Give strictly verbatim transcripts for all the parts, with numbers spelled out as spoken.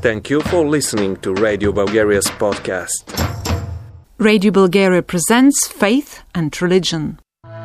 Thank you for listening to Radio Bulgaria's podcast. Radio Bulgaria presents Faith and Religion.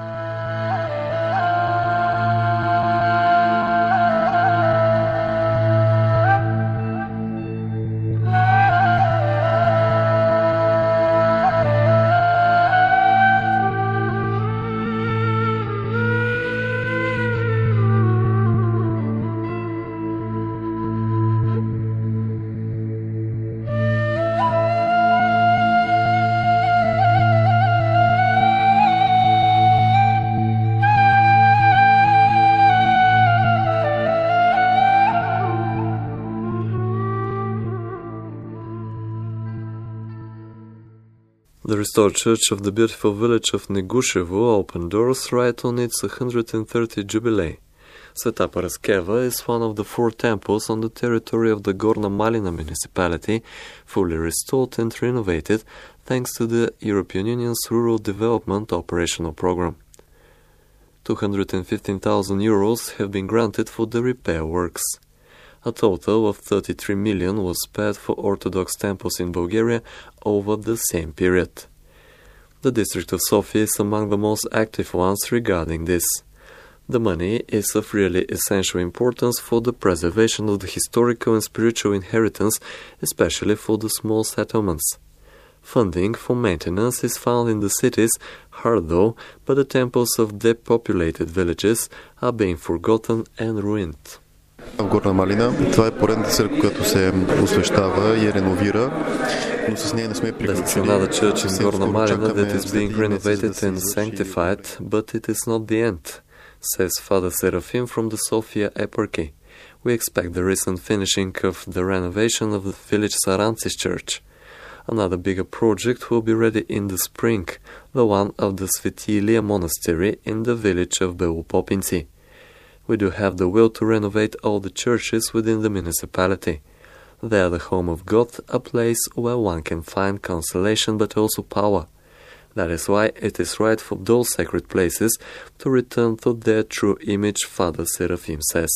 The restored church of the beautiful village of Negushevo opened doors right on its one hundred thirtieth jubilee. Sveta Paraskeva is one of the four temples on the territory of the Gorna Malina municipality, fully restored and renovated thanks to the European Union's Rural Development Operational Program. two hundred fifteen thousand euros have been granted for the repair works. A total of thirty-three million was spent for Orthodox temples in Bulgaria over the same period. The district of Sofia is among the most active ones regarding this. The money is of really essential importance for the preservation of the historical and spiritual inheritance, especially for the small settlements. Funding for maintenance is found in the cities, hard though, but the temples of depopulated villages are being forgotten and ruined. В Горна Малина, това е поредната църква, която се освещава и реновира, но с нея не сме приключили. That's another church in Gorna Malina that is being renovated and sanctified, but it is not the end, says Father Serafim from the Sofia Eparchy. We expect the recent finishing of the renovation of the village Sarancis church. Another bigger project will be ready in the spring, the one of the Sveti Ilia monastery in the village of Belopopinci. We do have the will to renovate all the churches within the municipality. They are the home of God, a place where one can find consolation but also power. That is why it is right for those sacred places to return to their true image, Father Serafim says.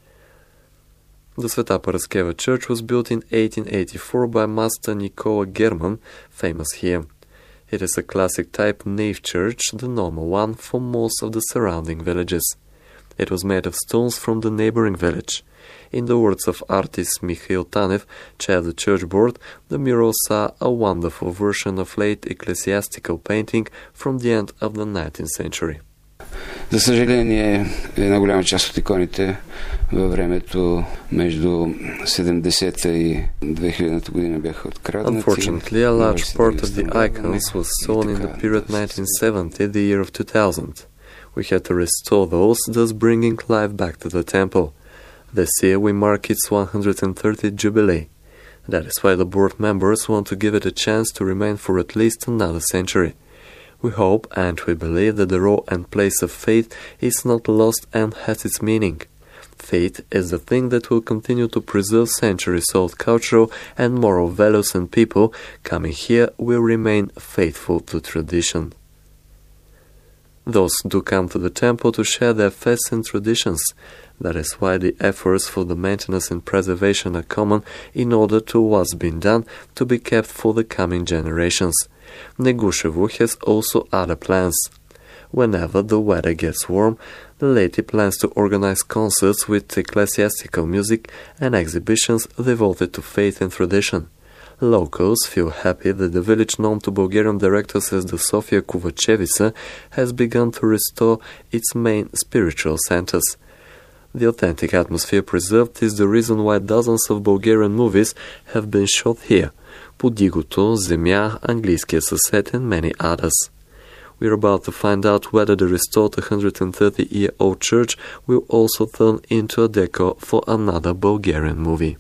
The Sveta Paraskeva church was built in eighteen eighty-four by Master Nikola German, famous here. It is a classic type nave church, the normal one for most of the surrounding villages. It was made of stones from the neighboring village. In the words of artist Mikhail Tanev, chair of the church board, the murals are a wonderful version of late ecclesiastical painting from the end of the nineteenth century. За съжаление, една голяма част от иконите във времето между седемдесета и две хилядната година бяха откраднати. Unfortunately, a large part of the icons was stolen in the period nineteen seventy, the year of two thousand. We had to restore those, thus bringing life back to the temple. This year we mark its one hundred thirtieth jubilee. That is why the board members want to give it a chance to remain for at least another century. We hope and we believe that the role and place of faith is not lost and has its meaning. Faith is the thing that will continue to preserve centuries-old cultural and moral values, and people coming here will remain faithful to tradition. Those do come to the temple to share their faiths and traditions. That is why the efforts for the maintenance and preservation are common in order to what's been done to be kept for the coming generations. Negushevo has also other plans. Whenever the weather gets warm, the laity plans to organize concerts with ecclesiastical music and exhibitions devoted to faith and tradition. Locals feel happy that the village known to Bulgarian directors as the Sofia Kovachevica has begun to restore its main spiritual centers. The authentic atmosphere preserved is the reason why dozens of Bulgarian movies have been shot here. Подигото, Земя, Английския съсед and many others. We are about to find out whether the restored one hundred thirty-year-old church will also turn into a decor for another Bulgarian movie.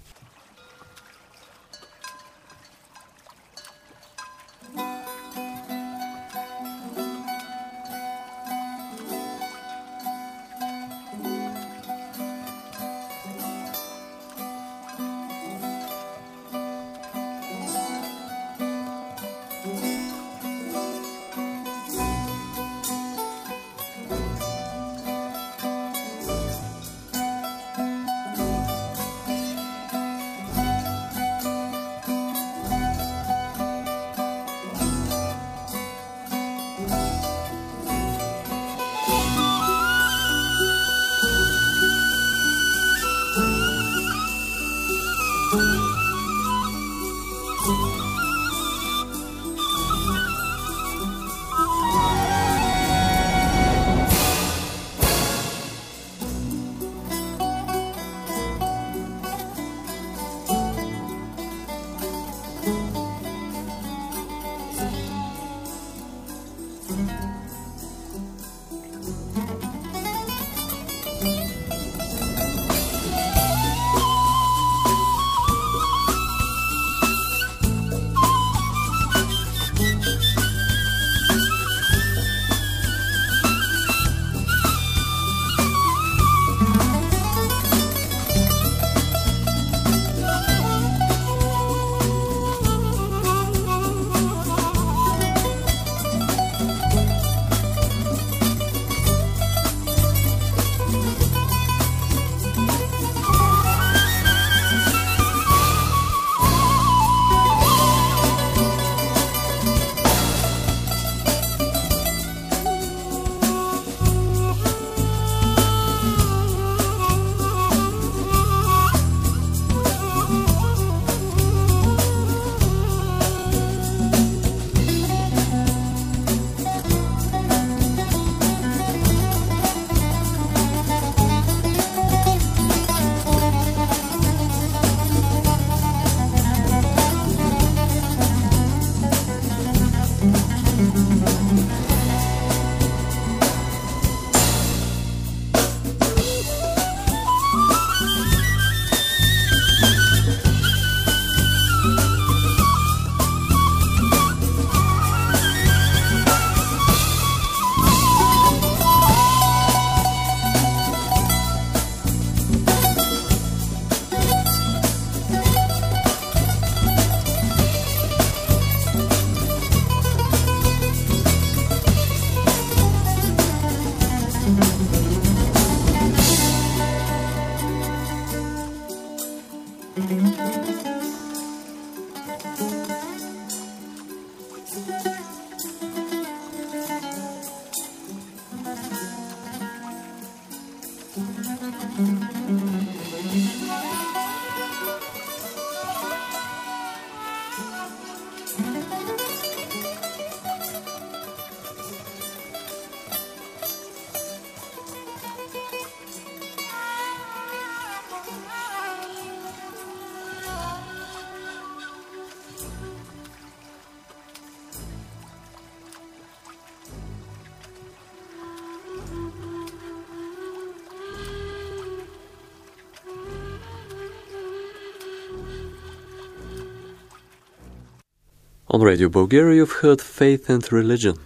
On Radio Bulgaria, you've heard Faith and Religion.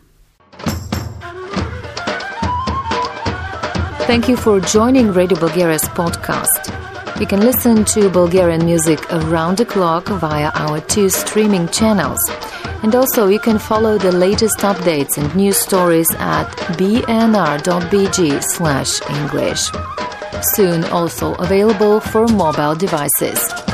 Thank you for joining Radio Bulgaria's podcast. You can listen to Bulgarian music around the clock via our two streaming channels. And also you can follow the latest updates and news stories at b n r dot b g slash English. Soon also available for mobile devices.